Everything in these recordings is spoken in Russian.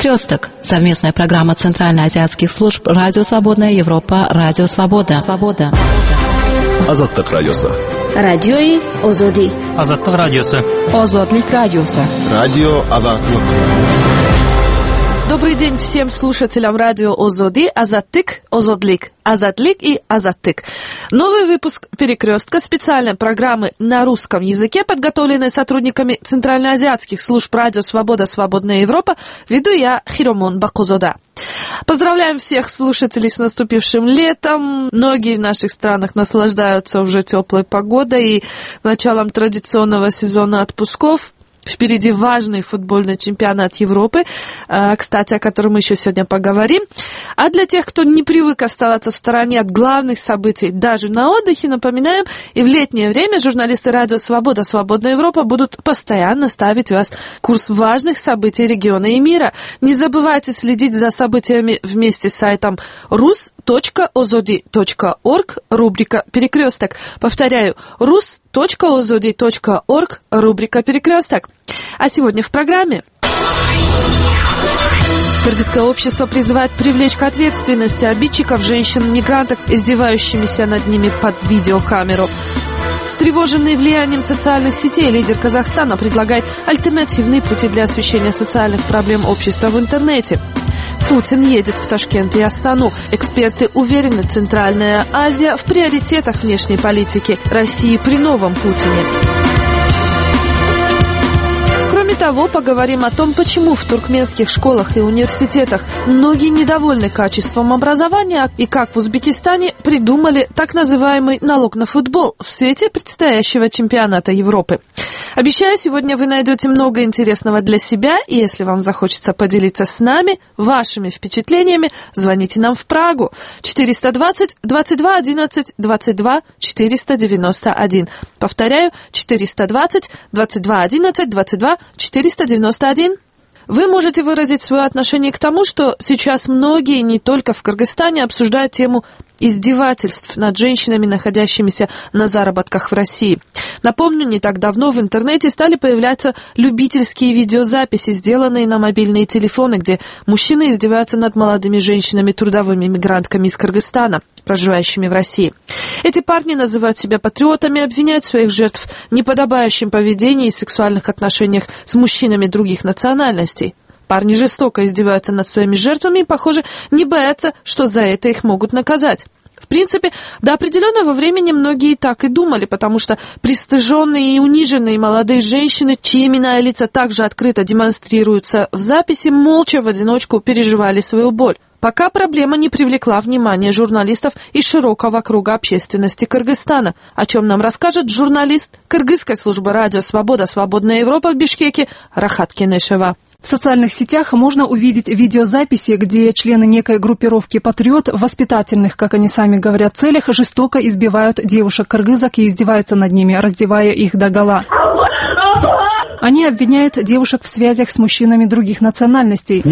Перекресток. Совместная программа Центральноазиатских служб Радио Свободная Европа, Радио Свобода. Азаттык радиосы. Радиои Озоди. Азаттык радиосы. Озодлик радиосы. Радио Азаттык. Добрый день всем слушателям радио Озоди, Азаттык, Озодлик, Азатлик и Азаттык. Новый выпуск «Перекрестка» специальной программы на русском языке, подготовленной сотрудниками Центральноазиатских служб Радио Свобода, Свободная Европа, веду я Хиромон Бакузода. Поздравляем всех слушателей с наступившим летом. Многие в наших странах наслаждаются уже теплой погодой и началом традиционного сезона отпусков. Впереди важный футбольный чемпионат Европы, кстати, о котором мы еще сегодня поговорим. А для тех, кто не привык оставаться в стороне от главных событий, даже на отдыхе, напоминаем, и в летнее время журналисты Радио Свобода, Свободная Европа будут постоянно ставить вас в курс важных событий региона и мира. Не забывайте следить за событиями вместе с сайтом rus.ozodi.org, рубрика «Перекресток». Повторяю, rus.ozodi.org, рубрика «Перекресток». А сегодня в программе. Кыргызское общество призывает привлечь к ответственности обидчиков женщин-мигранток, издевающимися над ними под видеокамеру. Встревоженный влиянием социальных сетей, лидер Казахстана предлагает альтернативные пути для освещения социальных проблем общества в интернете. Путин едет в Ташкент и Астану. Эксперты уверены, Центральная Азия в приоритетах внешней политики России при новом Путине. Кроме того, поговорим о том, почему в туркменских школах и университетах многие недовольны качеством образования и как в Узбекистане придумали так называемый налог на футбол в свете предстоящего чемпионата Европы. Обещаю, сегодня вы найдете много интересного для себя, и если вам захочется поделиться с нами вашими впечатлениями, звоните нам в Прагу 420 22 11 22 491. Повторяю, 420 22 11 22 491. Вы можете выразить свое отношение к тому, что сейчас многие, не только в Кыргызстане, обсуждают тему издевательств над женщинами, находящимися на заработках в России. Напомню, не так давно в интернете стали появляться любительские видеозаписи, сделанные на мобильные телефоны, где мужчины издеваются над молодыми женщинами-трудовыми мигрантками из Кыргызстана, проживающими в России. Эти парни называют себя патриотами, обвиняют своих жертв в неподобающем поведении и сексуальных отношениях с мужчинами других национальностей. Парни жестоко издеваются над своими жертвами и, похоже, не боятся, что за это их могут наказать. В принципе, до определенного времени многие так и думали, потому что пристыженные и униженные молодые женщины, чьи имена и лица также открыто демонстрируются в записи, молча в одиночку переживали свою боль, пока проблема не привлекла внимание журналистов из широкого круга общественности Кыргызстана, о чем нам расскажет журналист Кыргызской службы Радио Свобода, Свободная Европа в Бишкеке Рахат Кенешева. В социальных сетях можно увидеть видеозаписи, где члены некой группировки «Патриот» в воспитательных, как они сами говорят, целях жестоко избивают девушек-кыргызок и издеваются над ними, раздевая их догола. Они обвиняют девушек в связях с мужчинами других национальностей.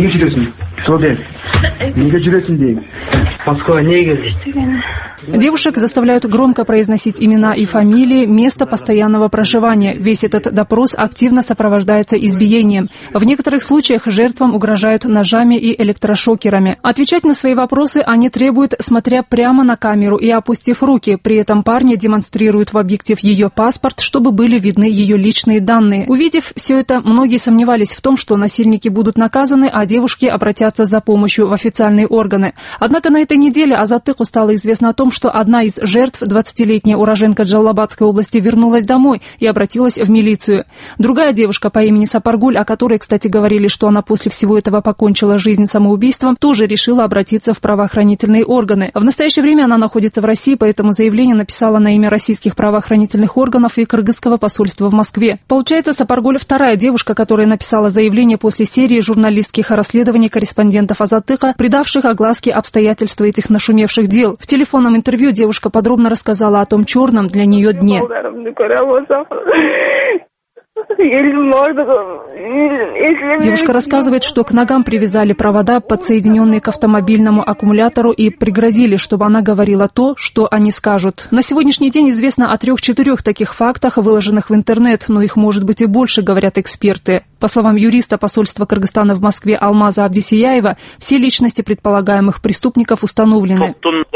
Девушек заставляют громко произносить имена и фамилии, место постоянного проживания. Весь этот допрос активно сопровождается избиением. В некоторых случаях жертвам угрожают ножами и электрошокерами. Отвечать на свои вопросы они требуют, смотря прямо на камеру и опустив руки. При этом парни демонстрируют в объектив ее паспорт, чтобы были видны ее личные данные. Увидев все это, многие сомневались в том, что насильники будут наказаны, а девушки обратятся за помощью в официальные органы. Однако на этой неделе Азаттыку стало известно о том, что одна из жертв, 20-летняя уроженка Джалалабадской области, вернулась домой и обратилась в милицию. Другая девушка по имени Сапаргуль, о которой, кстати, говорили, что она после всего этого покончила жизнь самоубийством, тоже решила обратиться в правоохранительные органы. В настоящее время она находится в России, поэтому заявление написала на имя российских правоохранительных органов и кыргызского посольства в Москве. Получается, Сапаргуль вторая девушка, которая написала заявление после серии журналистских расследований корреспондентов Азаттыка, придавших огласке обстоятельства этих нашумевших дел. В телефонном интервью девушка подробно рассказала о том черном для нее дне. Девушка рассказывает, что к ногам привязали провода, подсоединенные к автомобильному аккумулятору, и пригрозили, чтобы она говорила то, что они скажут. На сегодняшний день известно о 3-4 таких фактах, выложенных в интернет, но их может быть и больше, говорят эксперты. По словам юриста посольства Кыргызстана в Москве Алмаза Абдисияева, все личности предполагаемых преступников установлены.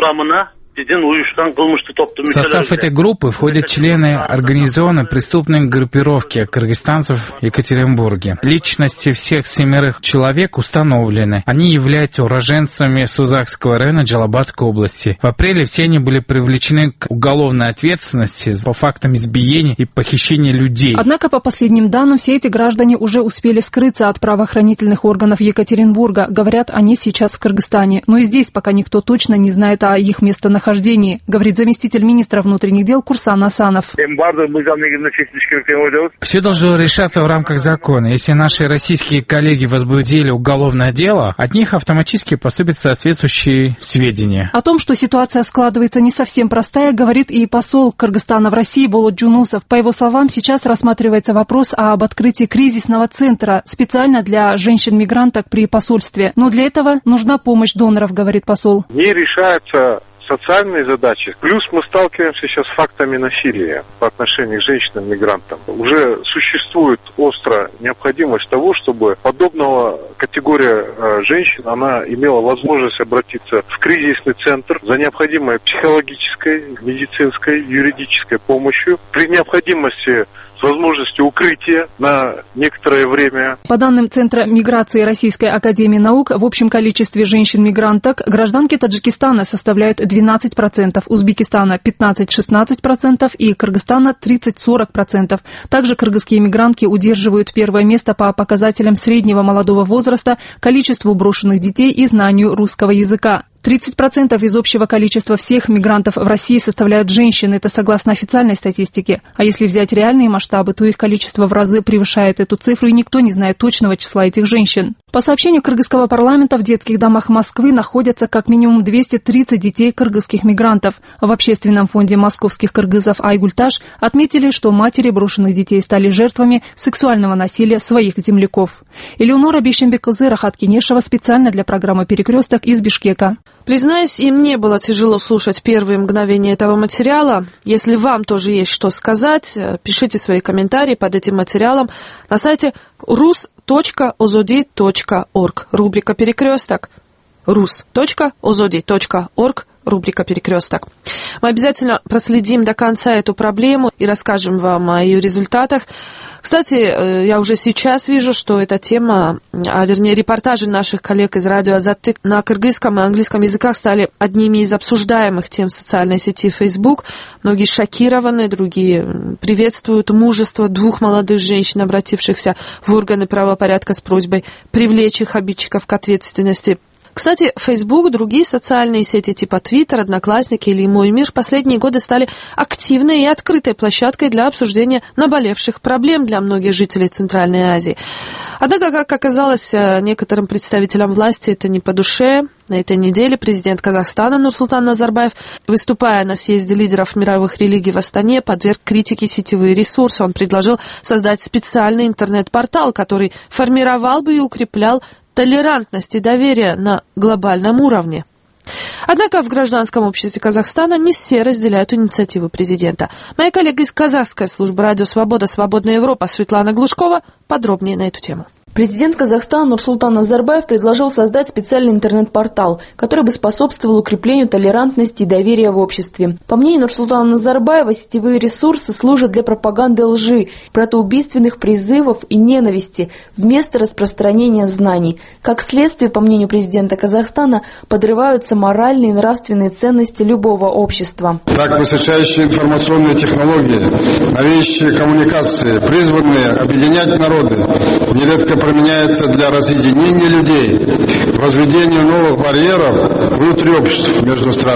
В состав этой группы входят члены организованной преступной группировки кыргызстанцев в Екатеринбурге. Личности всех 7 человек установлены. Они являются уроженцами Сузакского района Джалабадской области. В апреле все они были привлечены к уголовной ответственности по фактам избиения и похищения людей. Однако, по последним данным, все эти граждане уже успели скрыться от правоохранительных органов Екатеринбурга. Говорят, они сейчас в Кыргызстане. Но и здесь пока никто точно не знает о их местонахождении, говорит заместитель министра внутренних дел Курсан Асанов. Все должно решаться в рамках закона. Если наши российские коллеги возбудили уголовное дело, от них автоматически поступят соответствующие сведения. О том, что ситуация складывается не совсем простая, говорит и посол Кыргызстана в России Болот Джунусов. По его словам, сейчас рассматривается вопрос об открытии кризисного центра специально для женщин-мигранток при посольстве. Но для этого нужна помощь доноров, говорит посол. Не решается социальные задачи. Плюс мы сталкиваемся сейчас с фактами насилия по отношению к женщинам-мигрантам. Уже существует острая необходимость того, чтобы подобного категория женщин, она имела возможность обратиться в кризисный центр за необходимой психологической, медицинской, юридической помощью. При необходимости с возможностью укрытия на некоторое время. По данным Центра миграции Российской академии наук, в общем количестве женщин-мигранток гражданки Таджикистана составляют 12%, Узбекистана 15-16% и Кыргызстана 30-40%. Также кыргызские мигрантки удерживают первое место по показателям среднего молодого возраста, количеству брошенных детей и знанию русского языка. 30% из общего количества всех мигрантов в России составляют женщины, это согласно официальной статистике. А если взять реальные масштабы, то их количество в разы превышает эту цифру, и никто не знает точного числа этих женщин. По сообщению кыргызского парламента, в детских домах Москвы находятся как минимум 230 детей кыргызских мигрантов. В общественном фонде московских кыргызов «Айгульташ» отметили, что матери брошенных детей стали жертвами сексуального насилия своих земляков. Элеонора Бейшембек-кызы, Рахат Кинешева, специально для программы «Перекресток» из Бишкека. Признаюсь, и мне было тяжело слушать первые мгновения этого материала. Если вам тоже есть что сказать, пишите свои комментарии под этим материалом на сайте rus.ozodi.org. Рубрика «Перекресток». rus.ozodi.org. Рубрика «Перекресток». Мы обязательно проследим до конца эту проблему и расскажем вам о ее результатах. Кстати, я уже сейчас вижу, что эта тема, вернее, репортажи наших коллег из радио «Азаттык» на кыргызском и английском языках стали одними из обсуждаемых тем в социальной сети Facebook. Многие шокированы, другие приветствуют мужество 2 молодых женщин, обратившихся в органы правопорядка с просьбой привлечь их обидчиков к ответственности. Кстати, Facebook, другие социальные сети типа Twitter, Одноклассники или Мой мир в последние годы стали активной и открытой площадкой для обсуждения наболевших проблем для многих жителей Центральной Азии. Однако, как оказалось, некоторым представителям власти это не по душе. На этой неделе президент Казахстана Нурсултан Назарбаев, выступая на съезде лидеров мировых религий в Астане, подверг критике сетевые ресурсы. Он предложил создать специальный интернет-портал, который формировал бы и укреплял толерантность и доверие на глобальном уровне. Однако в гражданском обществе Казахстана не все разделяют инициативу президента. Моя коллега из казахской службы «Радио Свобода», «Свободная Европа» Светлана Глушкова подробнее на эту тему. Президент Казахстана Нурсултан Назарбаев предложил создать специальный интернет-портал, который бы способствовал укреплению толерантности и доверия в обществе. По мнению Нурсултана Назарбаева, сетевые ресурсы служат для пропаганды лжи, братоубийственных призывов и ненависти вместо распространения знаний. Как следствие, по мнению президента Казахстана, подрываются моральные и нравственные ценности любого общества. Так, высочайшие информационные технологии, новейшие коммуникации, призванные объединять народы, нередко применяется для разъединения людей, возведения новых барьеров внутри обществ между странами.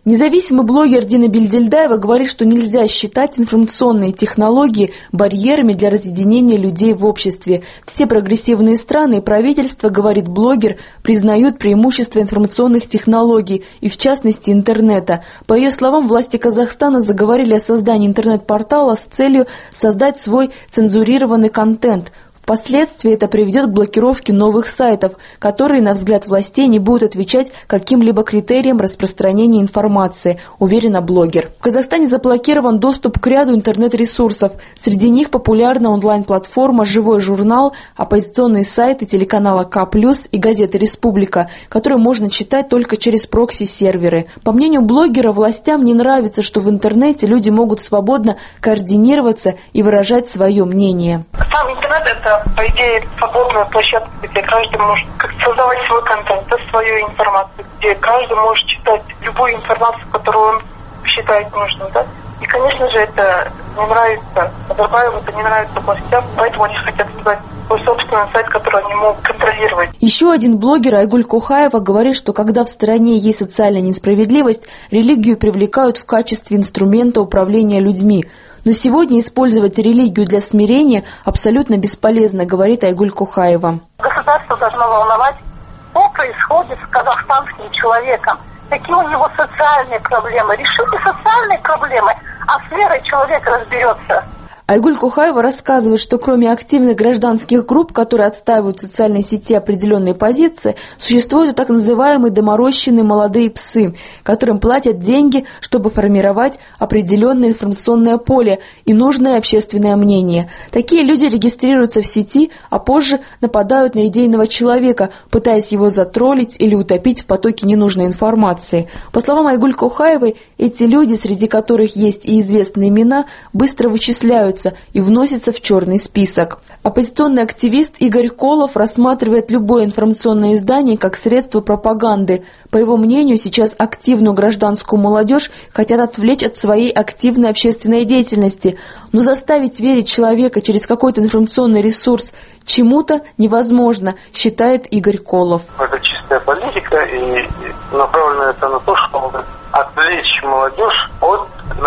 Независимый блогер Дина Бельдельдаева говорит, что нельзя считать информационные технологии барьерами для разъединения людей в обществе. Все прогрессивные страны и правительства, говорит блогер, признают преимущества информационных технологий и, в частности, интернета. По ее словам, власти Казахстана заговорили о создании интернет-портала с целью создать свой цензурированный контент. Впоследствии это приведет к блокировке новых сайтов, которые, на взгляд властей, не будут отвечать каким-либо критериям распространения информации, уверена блогер. В Казахстане заблокирован доступ к ряду интернет-ресурсов. Среди них популярна онлайн-платформа «Живой журнал», оппозиционные сайты телеканала К+, и газеты «Республика», которые можно читать только через прокси-серверы. По мнению блогера, властям не нравится, что в интернете люди могут свободно координироваться и выражать свое мнение. Сам интернет — это, по идее, свободная площадка, где каждый может создавать свой контент, свою информацию, где каждый может читать любую информацию, которую он считает нужным, да. И, конечно же, это не нравится Назарбаеву, это не нравится властям, поэтому они хотят создать свой собственный сайт, который они могут контролировать. Еще один блогер Айгуль Кохаева говорит, что когда в стране есть социальная несправедливость, религию привлекают в качестве инструмента управления людьми. Но сегодня использовать религию для смирения абсолютно бесполезно, говорит Айгуль Кохаева. Государство должно волновать, что происходит с казахстанским человеком, какие у него социальные проблемы. Решите социальные проблемы, а с верой человек разберется. Айгуль Кохаева рассказывает, что кроме активных гражданских групп, которые отстаивают в социальной сети определенные позиции, существуют и так называемые доморощенные молодые псы, которым платят деньги, чтобы формировать определенное информационное поле и нужное общественное мнение. Такие люди регистрируются в сети, а позже нападают на идейного человека, пытаясь его затроллить или утопить в потоке ненужной информации. По словам Айгуль Кохаевой, эти люди, среди которых есть и известные имена, быстро вычисляются и вносится в черный список. Оппозиционный активист Игорь Колов рассматривает любое информационное издание как средство пропаганды. По его мнению, сейчас активную гражданскую молодежь хотят отвлечь от своей активной общественной деятельности, но заставить верить человека через какой-то информационный ресурс чему-то невозможно, считает Игорь Колов. Это чистая политика, и направлено это на то, чтобы отвлечь молодежь от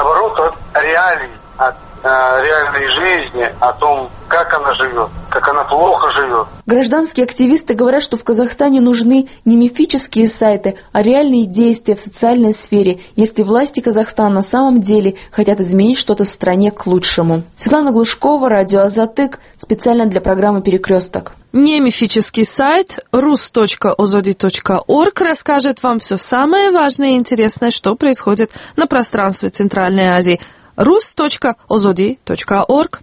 реалий, от реальной жизни, о том, как она живет, как она плохо живет. Гражданские активисты говорят, что в Казахстане нужны не мифические сайты, а реальные действия в социальной сфере, если власти Казахстана на самом деле хотят изменить что-то в стране к лучшему. Светлана Глушкова, радио Азатык, специально для программы «Перекресток». Не мифический сайт rus.ozodi.org расскажет вам все самое важное и интересное, что происходит на пространстве Центральной Азии. rus.ozodi.org.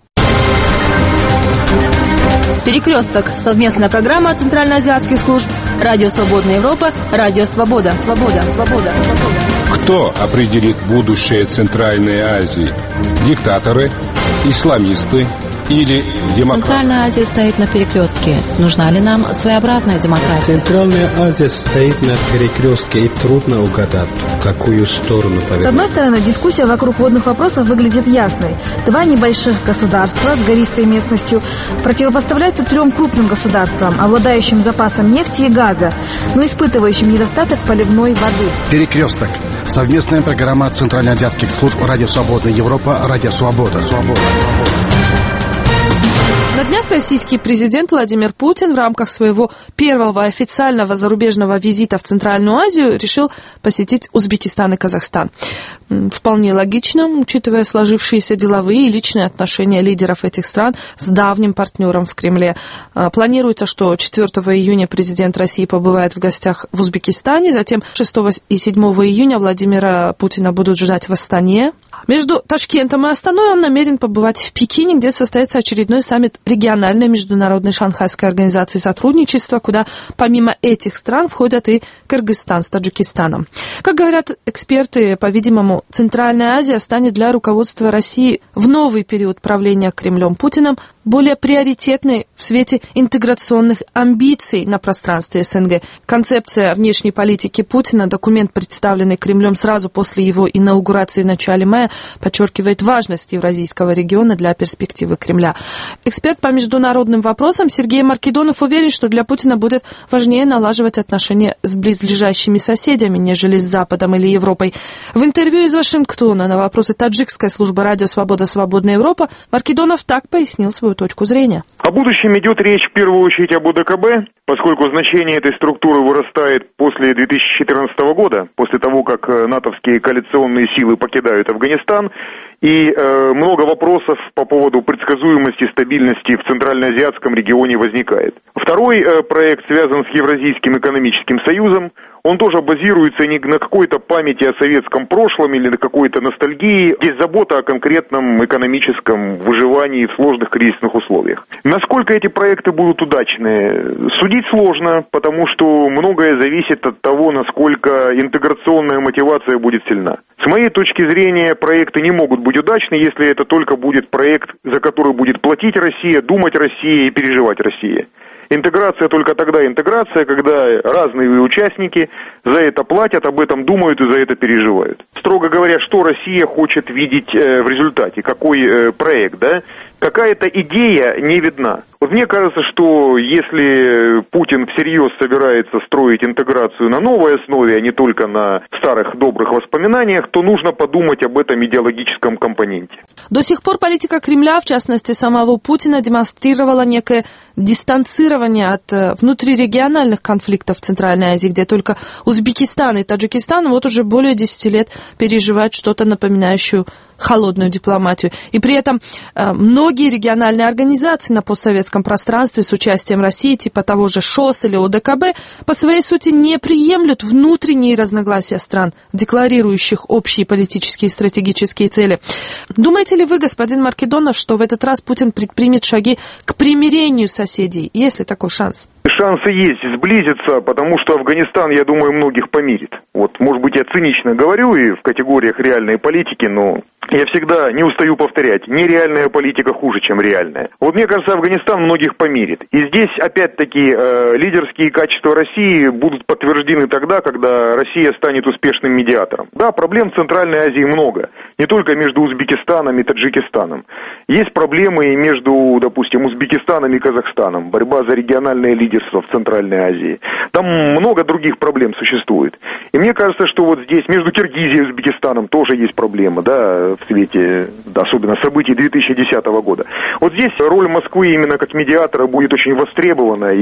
Перекресток. Совместная программа центральноазиатских служб. Радио Свободная Европа. Радио Свобода. Свобода. Свобода. Свобода. Кто определит будущее Центральной Азии? Диктаторы, исламисты или демократы? Центральная Азия стоит на перекрестке. Нужна ли нам своеобразная демократия? Центральная Азия стоит на перекрестке, и трудно угадать, в какую сторону повернуть. С одной стороны, дискуссия вокруг водных вопросов выглядит ясной. Два небольших государства с гористой местностью противопоставляются трем крупным государствам, обладающим запасом нефти и газа, но испытывающим недостаток поливной воды. Перекресток. Совместная программа центральноазиатских служб «Радио Свободная Европа», «Радио Свобода». На днях российский президент Владимир Путин в рамках своего первого официального зарубежного визита в Центральную Азию решил посетить Узбекистан и Казахстан. Вполне логично, учитывая сложившиеся деловые и личные отношения лидеров этих стран с давним партнером в Кремле. Планируется, что 4 июня президент России побывает в гостях в Узбекистане, затем 6 и 7 июня Владимира Путина будут ждать в Астане. Между Ташкентом и Астаной он намерен побывать в Пекине, где состоится очередной саммит региональной международной шанхайской организации сотрудничества, куда помимо этих стран входят и Кыргызстан с Таджикистаном. Как говорят эксперты, по-видимому, Центральная Азия станет для руководства России в новый период правления Кремлем Путиным более приоритетной в свете интеграционных амбиций на пространстве СНГ. Концепция внешней политики Путина, документ, представленный Кремлем сразу после его инаугурации в начале мая, подчеркивает важность евразийского региона для перспективы Кремля. Эксперт по международным вопросам Сергей Маркидонов уверен, что для Путина будет важнее налаживать отношения с близлежащими соседями, нежели с Западом или Европой. В интервью из Вашингтона на вопросы таджикской службы «Радио Свобода. Свободная Европа» Маркидонов так пояснил свою точку зрения. О будущем идет речь в первую очередь об ОДКБ, поскольку значение этой структуры вырастает после 2014 года, после того, как натовские коалиционные силы покидают Афганистан, и много вопросов по поводу предсказуемости и стабильности в Центральноазиатском регионе возникает. Второй проект связан с Евразийским экономическим союзом. Он тоже базируется не на какой-то памяти о советском прошлом или на какой-то ностальгии. Есть забота о конкретном экономическом выживании в сложных кризисных условиях. Насколько эти проекты будут удачны, судить сложно, потому что многое зависит от того, насколько интеграционная мотивация будет сильна. С моей точки зрения, проекты не могут быть удачны, если это только будет проект, за который будет платить Россия, думать Россия и переживать Россия. Интеграция только тогда интеграция, когда разные участники за это платят, об этом думают и за это переживают. Строго говоря, что Россия хочет видеть в результате, какой проект, да? Какая-то идея не видна. Вот мне кажется, что если Путин всерьез собирается строить интеграцию на новой основе, а не только на старых добрых воспоминаниях, то нужно подумать об этом идеологическом компоненте. До сих пор политика Кремля, в частности самого Путина, демонстрировала некое дистанцирование от внутрирегиональных конфликтов в Центральной Азии, где только Узбекистан и Таджикистан вот уже более 10 лет переживают что-то напоминающее холодную дипломатию. И при этом многие региональные организации на постсоветском пространстве с участием России, типа того же ШОС или ОДКБ, по своей сути не приемлют внутренние разногласия стран, декларирующих общие политические и стратегические цели. Думаете ли вы, господин Маркидонов, что в этот раз Путин предпримет шаги к примирению соседей? Есть ли такой шанс? Шансы есть сблизиться, потому что Афганистан, я думаю, многих помирит. Вот, может быть, я цинично говорю и в категориях реальной политики, но я всегда не устаю повторять, нереальная политика хуже, чем реальная. Вот мне кажется, Афганистан многих помирит. И здесь, опять-таки, лидерские качества России будут подтверждены тогда, когда Россия станет успешным медиатором. Да, проблем в Центральной Азии много. Не только между Узбекистаном и Таджикистаном. Есть проблемы и между, допустим, Узбекистаном и Казахстаном. Борьба за региональное лидерство в Центральной Азии. Там много других проблем существует. И мне кажется, что вот здесь между Киргизией и Узбекистаном тоже есть проблема, да, в свете, особенно событий 2010 года. Вот здесь роль Москвы именно как медиатора будет очень востребована,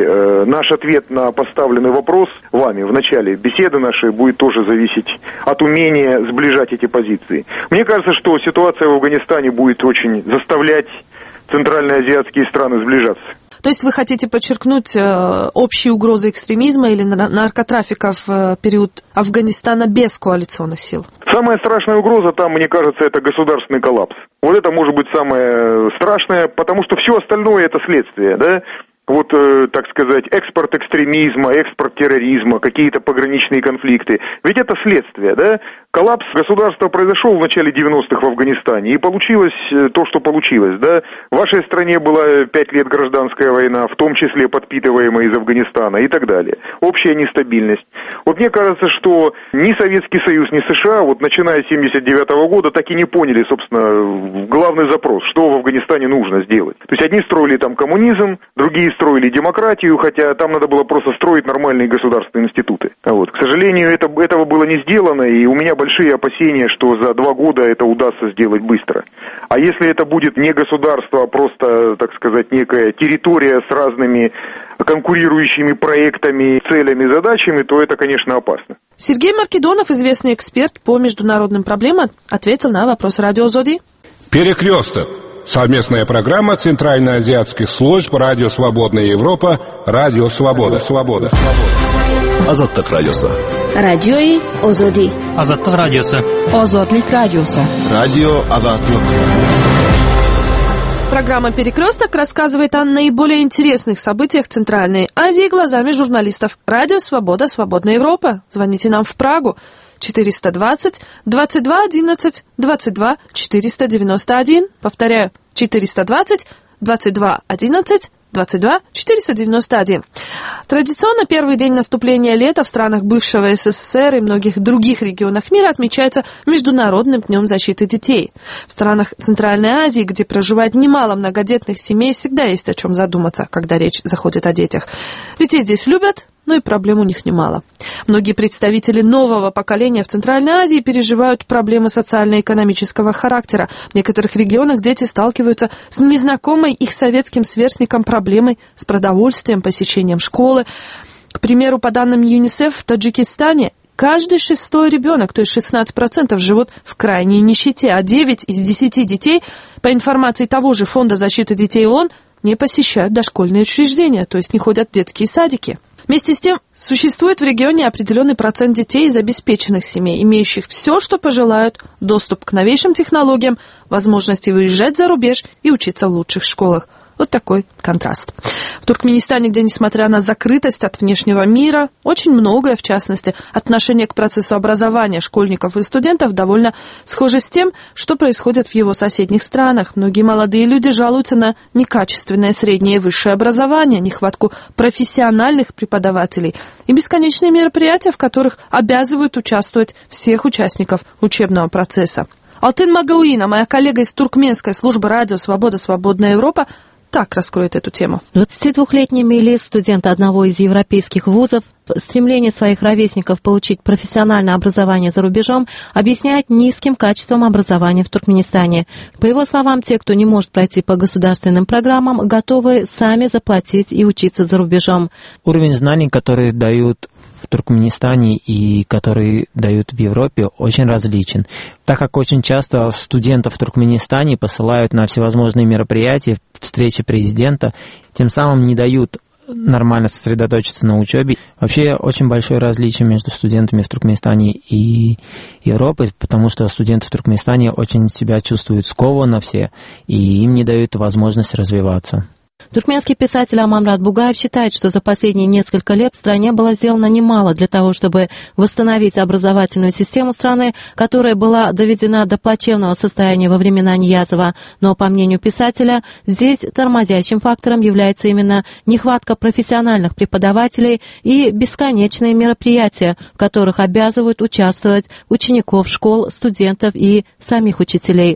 и наш ответ на поставленный вопрос вами в начале беседы нашей будет тоже зависеть от умения сближать эти позиции. Мне кажется, что ситуация в Афганистане будет очень заставлять центральноазиатские страны сближаться. То есть вы хотите подчеркнуть общие угрозы экстремизма или наркотрафика в период Афганистана без коалиционных сил? Самая страшная угроза там, мне кажется, это государственный коллапс. Вот это может быть самое страшное, потому что все остальное это следствие, да? Вот, так сказать, экспорт экстремизма, экспорт терроризма, какие-то пограничные конфликты. Ведь это следствие, да? Коллапс государства произошел в начале 90-х в Афганистане, и получилось то, что получилось, да? В вашей стране была 5 лет гражданская война, в том числе подпитываемая из Афганистана и так далее. Общая нестабильность. Вот мне кажется, что ни Советский Союз, ни США, вот начиная с 79-го года, так и не поняли, собственно, главный запрос, что в Афганистане нужно сделать. То есть одни строили там коммунизм, другие строили демократию, хотя там надо было просто строить нормальные государственные институты. Вот. К сожалению, этого было не сделано, и у меня большие опасения, что за 2 года это удастся сделать быстро. А если это будет не государство, а просто, так сказать, некая территория с разными конкурирующими проектами, целями, задачами, то это, конечно, опасно. Сергей Маркидонов, известный эксперт по международным проблемам, ответил на вопрос радио ЗОДИ. Перекресток. Совместная программа Центральноазиатских служб «Радио Свободная Европа», «Радио Свобода». Азаттык радиосы. Радиои Озоди. Азаттык радиосы. Озодлик радиосы. Радио Азаттык. Программа «Перекресток» рассказывает о наиболее интересных событиях Центральной Азии глазами журналистов. Радио «Свобода. Свободная Европа». Звоните нам в Прагу. 420 22 11 22 491. Повторяю, 420 22 11 22 491. Традиционно первый день наступления лета в странах бывшего СССР и многих других регионах мира отмечается Международным днем защиты детей. В странах Центральной Азии, где проживает немало многодетных семей, всегда есть о чем задуматься, когда речь заходит о детях. Детей здесь любят, но и проблем у них немало. Многие представители нового поколения в Центральной Азии переживают проблемы социально-экономического характера. В некоторых регионах дети сталкиваются с незнакомой их советским сверстникам проблемой с продовольствием, посещением школы. К примеру, по данным ЮНИСЕФ, в Таджикистане каждый 6-й ребенок, то есть 16%, живут в крайней нищете, а 9 из 10 детей, по информации того же Фонда защиты детей ООН, не посещают дошкольные учреждения, то есть не ходят в детские садики. Вместе с тем, существует в регионе определенный процент детей из обеспеченных семей, имеющих все, что пожелают, доступ к новейшим технологиям, возможности выезжать за рубеж и учиться в лучших школах. Вот такой контраст. В Туркменистане, где, несмотря на закрытость от внешнего мира, очень многое, в частности, отношение к процессу образования школьников и студентов довольно схоже с тем, что происходит в его соседних странах. Многие молодые люди жалуются на некачественное среднее и высшее образование, нехватку профессиональных преподавателей и бесконечные мероприятия, в которых обязывают участвовать всех участников учебного процесса. Алтын Магауина, моя коллега из туркменской службы радио «Свобода. Свободная Европа», так раскроет эту тему. 22-летний Мелис, студент одного из европейских вузов, стремление своих ровесников получить профессиональное образование за рубежом объясняет низким качеством образования в Туркменистане. По его словам, те, кто не может пройти по государственным программам, готовы сами заплатить и учиться за рубежом. Уровень знаний, которые дают в Туркменистане и которые дают в Европе, очень различен. Так как очень часто студентов в Туркменистане посылают на всевозможные мероприятия, встречи президента, тем самым не дают нормально сосредоточиться на учебе. Вообще очень большое различие между студентами в Туркменистане и Европой, потому что студенты в Туркменистане очень себя чувствуют скованно все, и им не дают возможность развиваться. Туркменский писатель Аманмурат Бугаев считает, что за последние несколько лет в стране было сделано немало для того, чтобы восстановить образовательную систему страны, которая была доведена до плачевного состояния во времена Ниязова. Но, по мнению писателя, здесь тормозящим фактором является именно нехватка профессиональных преподавателей и бесконечные мероприятия, в которых обязывают участвовать учеников школ, студентов и самих учителей.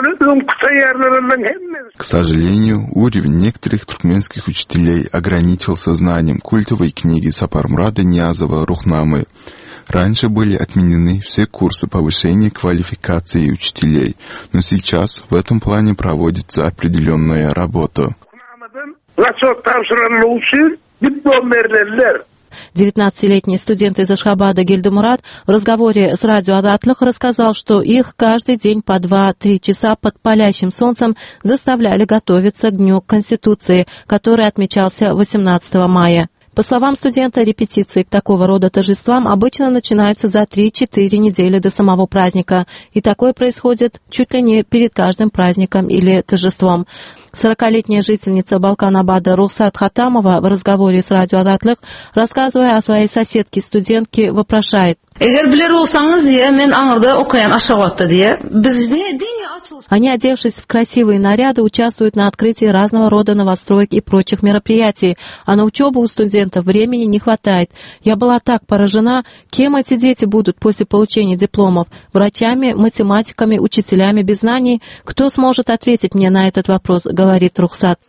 К сожалению, уровень некоторых туркменских учителей ограничился знанием культовой книги Сапармурада Ниязова «Рухнамы». Раньше были отменены все курсы повышения квалификации учителей, но сейчас в этом плане проводится определенная работа. 19-летний студент из Ашхабада Гильдамурат в разговоре с радио Адатлах рассказал, что их каждый день по 2-3 часа под палящим солнцем заставляли готовиться к Дню Конституции, который отмечался 18 мая. По словам студента, репетиции к такого рода торжествам обычно начинаются за 3-4 недели до самого праздника, и такое происходит чуть ли не перед каждым праздником или торжеством. 40-летняя жительница Балкан-Абада Рухсат Хатамова в разговоре с радио Адатлых, рассказывая о своей соседке-студентке, вопрошает: они, одевшись в красивые наряды, участвуют на открытии разного рода новостроек и прочих мероприятий, а на учебу у студентов времени не хватает. Я была так поражена, кем эти дети будут после получения дипломов: врачами, математиками, учителями без знаний. Кто сможет ответить мне на этот вопрос, говорит Рухсат.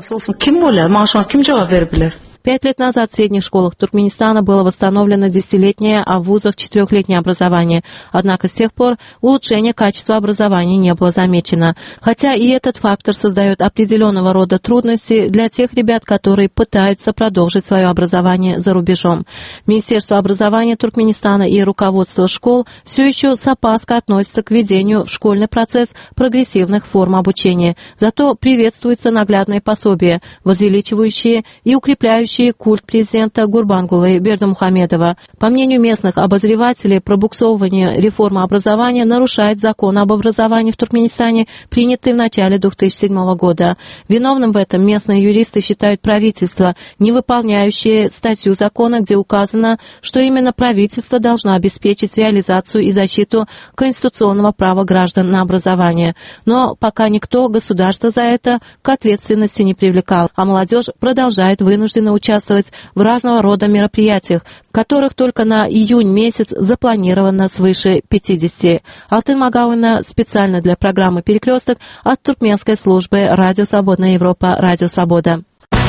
5 лет назад в средних школах Туркменистана было восстановлено 10-летнее, а в вузах 4-летнее образование. Однако с тех пор улучшения качества образования не было замечено. Хотя и этот фактор создает определенного рода трудности для тех ребят, которые пытаются продолжить свое образование за рубежом. Министерство образования Туркменистана и руководство школ все еще с опаской относятся к введению в школьный процесс прогрессивных форм обучения. Зато приветствуется наглядное пособие, возвеличивающее и укрепляющее осуждающие культ президента Гурбангулы Бердымухамедова. По мнению местных обозревателей, пробуксовывание реформы образования нарушает закон об образовании в Туркменистане, принятый в начале 2007 года. Виновным в этом местные юристы считают правительство, не выполняющее статью закона, где указано, что именно правительство должно обеспечить реализацию и защиту конституционного права граждан на образование. Но пока никто государство за это к ответственности не привлекал, а молодежь продолжает вынужденно участвовать в разного рода мероприятиях, которых только на июнь месяц запланировано свыше 50. Алтын Магауина специально для программы «Перекресток» от туркменской службы «Радио Свободная Европа», «Радио Свобода».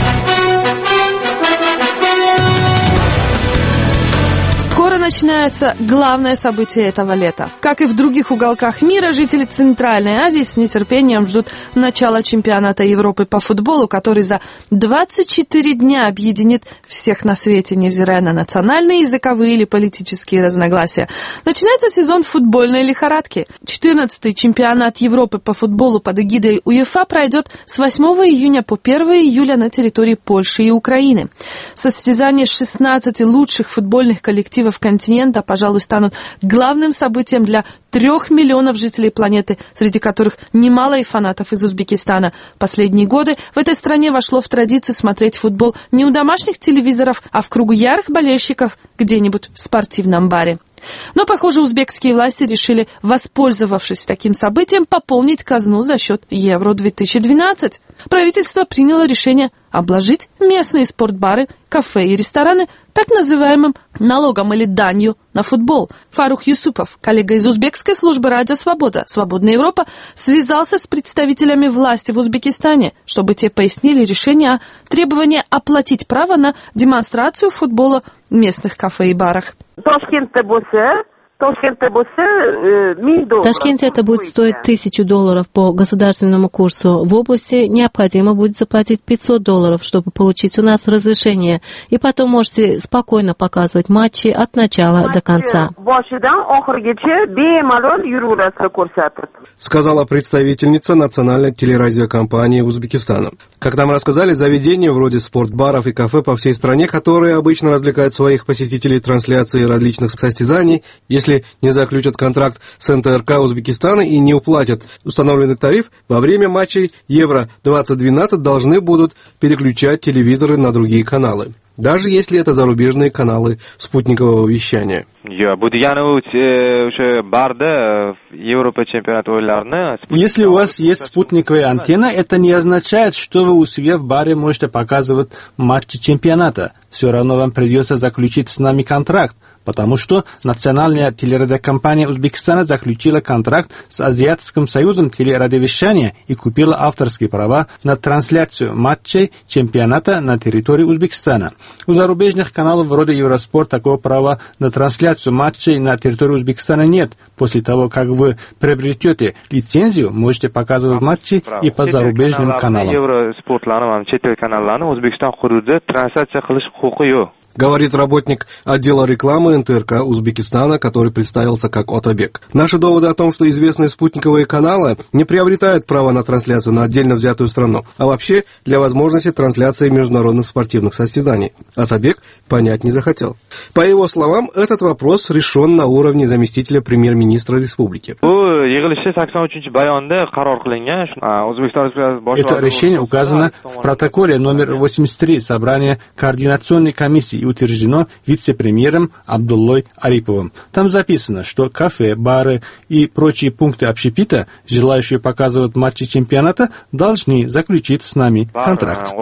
Скоро начинается главное событие этого лета. Как и в других уголках мира, жители Центральной Азии с нетерпением ждут начала чемпионата Европы по футболу, который за 24 дня объединит всех на свете, невзирая на национальные, языковые или политические разногласия. Начинается сезон футбольной лихорадки. 14-й чемпионат Европы по футболу под эгидой УЕФА пройдет с 8 июня по 1 июля на территории Польши и Украины. Состязания 16 лучших футбольных коллективов континента, пожалуй, станут главным событием для 3 миллионов жителей планеты, среди которых немало и фанатов из Узбекистана. Последние годы в этой стране вошло в традицию смотреть футбол не у домашних телевизоров, а в кругу ярых болельщиков где-нибудь в спортивном баре. Но, похоже, узбекские власти решили, воспользовавшись таким событием, пополнить казну за счет Евро-2012. Правительство приняло решение обложить местные спортбары, кафе и рестораны так называемым налогом или данью на футбол. Фарух Юсупов, коллега из узбекской службы «Радио Свобода», «Свободная Европа», связался с представителями власти в Узбекистане, чтобы те пояснили решение о требовании оплатить право на демонстрацию футбола в местных кафе и барах. В Ташкенте это будет стоить $1000 по государственному курсу. В области необходимо будет заплатить $500, чтобы получить у нас разрешение. И потом можете спокойно показывать матчи от начала до конца. Сказала представительница национальной телерадиокомпании Узбекистана. Как нам рассказали, заведения вроде спортбаров и кафе по всей стране, которые обычно развлекают своих посетителей трансляцией различных состязаний, если не заключат контракт с НТРК Узбекистана и не уплатят установленный тариф, во время матчей Евро-2012 должны будут переключать телевизоры на другие каналы, даже если это зарубежные каналы спутникового вещания. Если у вас есть спутниковая антенна, это не означает, что вы у себя в баре можете показывать матчи чемпионата. Все равно вам придется заключить с нами контракт, потому что Национальная телерадиокомпания Узбекистана заключила контракт с Азиатским союзом телерадиовещания и купила авторские права на трансляцию матчей чемпионата на территории Узбекистана. У зарубежных каналов вроде Евроспорт такого права на трансляцию матчей на территории Узбекистана нет. После того, как вы приобретете лицензию, можете показывать матчи и по зарубежным каналам. Говорит работник отдела рекламы НТРК Узбекистана, который представился как Отабек. Наши доводы о том, что известные спутниковые каналы не приобретают право на трансляцию на отдельно взятую страну, а вообще для возможности трансляции международных спортивных состязаний, Отабек понять не захотел. По его словам, этот вопрос решен на уровне заместителя премьер-министра республики. Это решение указано в протоколе номер 83 собрания координационной комиссии и утверждено вице-премьером Абдуллой Ариповым. Там записано, что кафе, бары и прочие пункты общепита, желающие показывать матчи чемпионата, должны заключить с нами контракт.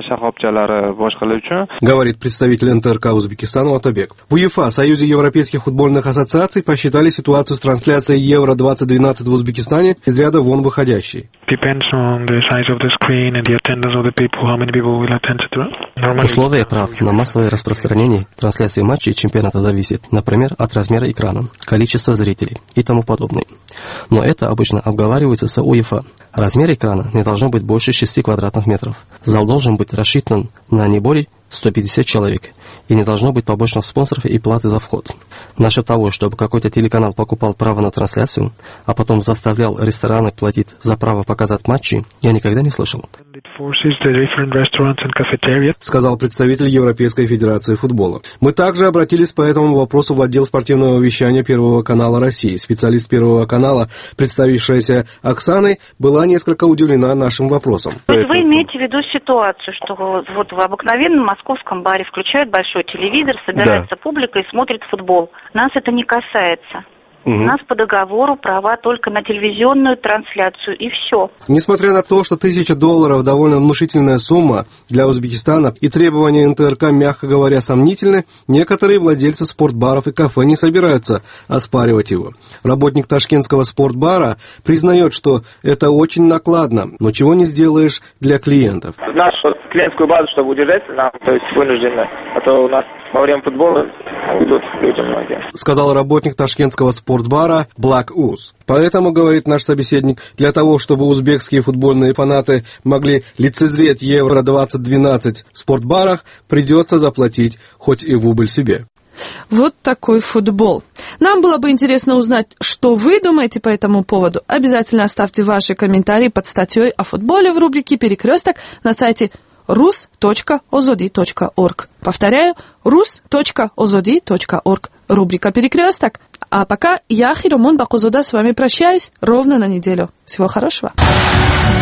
Говорит представитель НТРК Узбекистана Отабек. В УЕФА, Союзе европейских футбольных ассоциаций, посчитали ситуацию с трансляцией Евро-2012 в Узбекистане из ряда вон выходящей. Условия прав на массовое распространение трансляции матчей чемпионата зависит, например, от размера экрана, количества зрителей и тому подобное. Но это обычно обговаривается с УЕФА. Размер экрана не должно быть больше 6 квадратных метров. Зал должен быть рассчитан на не более 150 человек, и не должно быть побочных спонсоров и платы за вход. Насчет того, чтобы какой-то телеканал покупал право на трансляцию, а потом заставлял рестораны платить за право показать матчи, я никогда не слышал. сказал представитель Европейской Федерации футбола. Мы также обратились по этому вопросу в отдел спортивного вещания Первого канала России. Специалист Первого канала, представившаяся Оксаной, была несколько удивлена нашим вопросом. То есть вы имеете в виду ситуацию, что вот в обыкновенном московском баре включают большой телевизор, собирается публика и смотрит футбол. Нас это не касается. У нас по договору права только на телевизионную трансляцию, и все. Несмотря на то, что $1000 довольно внушительная сумма для Узбекистана и требования НТРК, мягко говоря, сомнительны, некоторые владельцы спортбаров и кафе не собираются оспаривать его. Работник ташкентского спортбара признает, что это очень накладно, но чего не сделаешь для клиентов. Нашу клиентскую базу, чтобы удержать, нам, то есть вынуждены, а то у нас во время футбола уйдут люди многие. Сказал работник ташкентского спортбара Black Uz. Поэтому, говорит наш собеседник, для того, чтобы узбекские футбольные фанаты могли лицезреть Евро 2012 в спортбарах, придется заплатить хоть и в убыль себе. Вот такой футбол. Нам было бы интересно узнать, что вы думаете по этому поводу. Обязательно оставьте ваши комментарии под статьей о футболе в рубрике «Перекресток» на сайте rus.ozodi.org. Повторяю, rus.ozodi.org. Рубрика «Перекресток». А пока я, Хиромон Бакузода, с вами прощаюсь ровно на неделю. Всего хорошего.